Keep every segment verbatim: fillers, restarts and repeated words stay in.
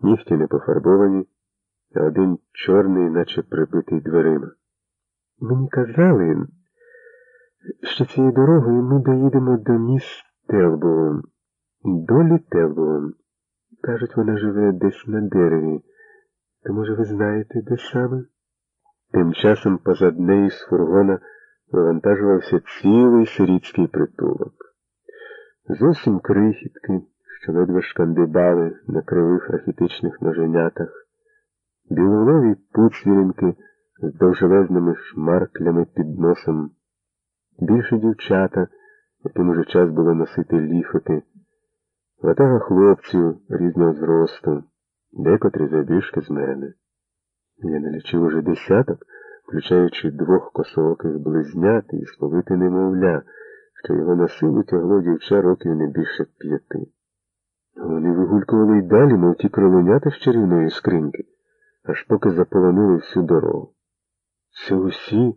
нігті не пофарбовані, а один чорний, наче прибитий дверима. Мені казали, що цією дорогою ми доїдемо до міс Телбоун. Долі Телбоун. Кажуть, вона живе десь на дереві. То, може, ви знаєте, де саме? Тим часом позад неї з фургона вивантажувався цілий сирітський притулок. Зовсім крихітки, що ледве шкандибали на кривих рахітичних ноженятах, білолові пуцвіринки з довжелезними шмарклями під носом, більше дівчата, яким уже час було носити ліфоти, ватага хлопців різного зросту, декотрі завбільшки з мене. Я налічив уже десяток, включаючи двох косооких близнят і сповите немовля, що його на силу тягло дівча років не більше п'яти. Вони вигулькували й далі, мов ті кроленята з чарівної скриньки, аж поки заполонили всю дорогу. Це усі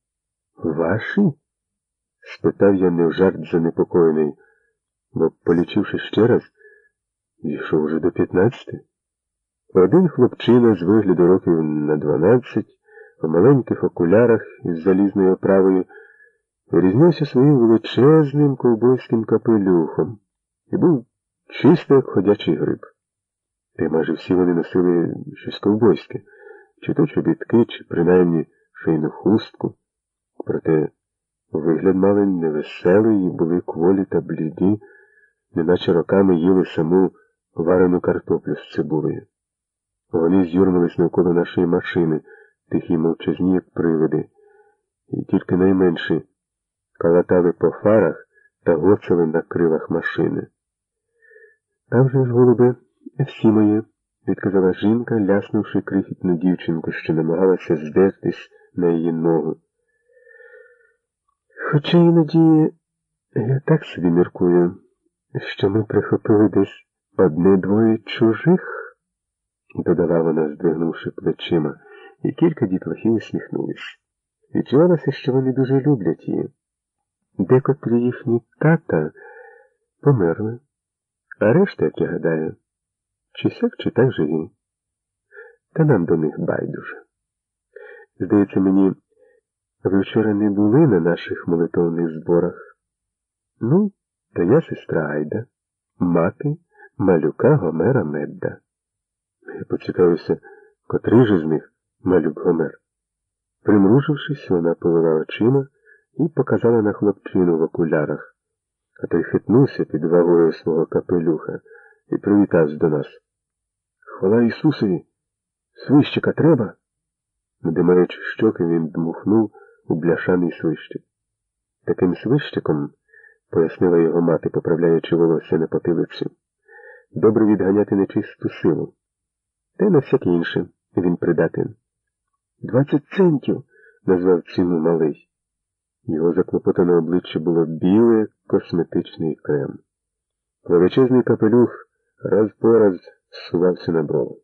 ваші? Спитав я не в жарт занепокоєний, бо, полічивши ще раз, дійшов уже до п'ятнадцяти. Один хлопчина з вигляду років на дванадцять, у маленьких окулярах із залізною оправою, вирізнявся своїм величезним ковбойським капелюхом і був чисто як ходячий гриб. Та й майже всі вони носили щось ковбойське, чи то чобітки, чи принаймні шийну хустку. Проте вигляд мали невеселий і були кволі та бліді, неначе роками їли саму варену картоплю з цибулею. Вони з'юрмились навколо нашої машини, тихі й мовчазні, як привиди, і тільки найменші калатали по фарах та гоцали на крилах машини. «А вже ж, голубе, всі моє», — відказала жінка, ляснувши крихітну дівчинку, що намагалася здертись на її ногу. «Хоча іноді я так собі міркую, що ми прихопили десь одне-двоє чужих», — додала вона, здвигнувши плечима, і кілька дітлахів усміхнулись. Відчувалося, що вони дуже люблять її. Декотрі їхні тата померли, а решта, як я гадаю, чи сяк, чи так живі. Та нам до них байдуже. Здається мені, ви вчора не були на наших молитовних зборах? Ну, то я сестра Айда, мати малюка Гомера Медда. Я поцікавився, котрий же з них малюк Гомер. Примружившись, вона повела очима і показала на хлопчину в окулярах, а той хитнувся під вагою свого капелюха і привітався до нас. «Хвала Ісусові! Свищика треба?» Надимаючи щоки, він дмухнув у бляшаний свищик. Таким свищиком, пояснила його мати, поправляючи волосся на потилиці, добре відганяти нечисту силу. Та й на всяке інше він придатен. «Двадцять центів!» — назвав ціну малий. Його заклопотане обличчя було біле, як косметичний крем. Величезний капелюх раз по раз зсувався на брову.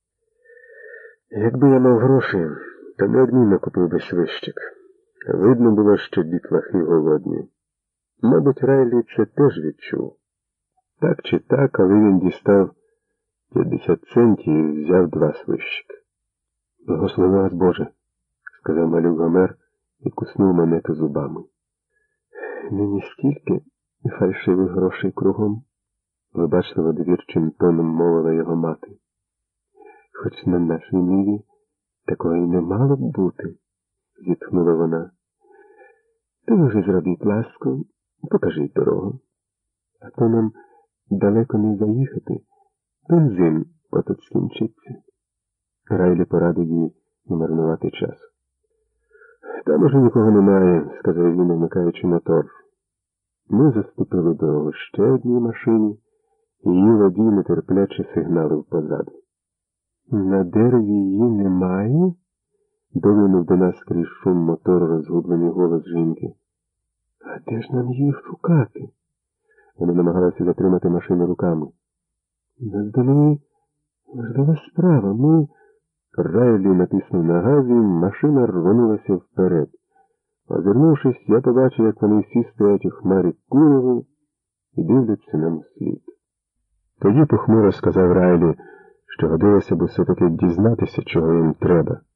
Якби я мав гроші, то неодмінно купив би свищик. Видно було, що дітлахи голодні. Мабуть, Райлі це теж відчув. Так чи так, але він дістав п'ятдесят центів і взяв два свищики. «Благослови вас, Боже», — сказав малюк Гомер і куснув монету зубами. «Нині стільки фальшивих грошей кругом», — вибачливо довірчим тоном мовила його мати. «Хоч на нашій ниві такого й не мало б бути», — зітхнула вона. «То ви вже зробіть ласку, покажіть дорогу. А то нам далеко не заїхати, бензин отут скінчиться». Райлі порадив їй не марнувати час. «Там уже нікого немає», — сказав він, вмикаючи мотор. Ми заступили дорогу ще одній машині, і її водій нетерпляче сигналив позаду. «На дереві її немає?» — долинув до нас крізь шум мотору розгублений голос жінки. «А де ж нам її шукати?» Вона намагалася затримати машину руками. «Нас до неї важлива справа. Ми...» Райлі натиснув на газ, і машина рвонулася вперед. Озирнувшись, я побачив, як вони всі стоять у хмарі куряви і дивляться нам вслід. Тоді похмуро сказав Райлі, що годилося б все-таки дізнатися, чого їм треба.